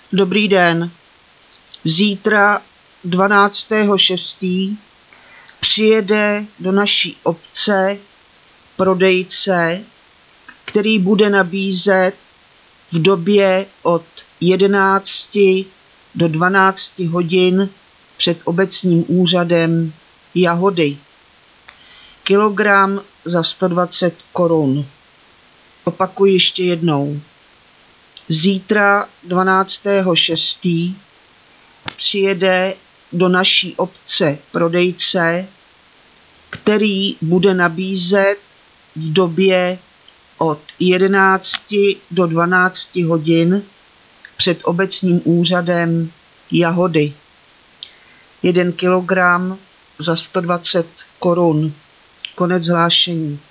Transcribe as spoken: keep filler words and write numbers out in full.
Dobrý den. Zítra dvanáctého šestého přijede do naší obce prodejce, který bude nabízet v době od jedenácti do dvanácti hodin před obecním úřadem jahody. Kilogram za sto dvacet korun. Opakuji ještě jednou. Zítra dvanáctého šestého přijede do naší obce prodejce, který bude nabízet v době od jedenácti do dvanácti hodin před obecním úřadem jahody. Jeden kilogram za sto dvacet korun. Konec hlášení.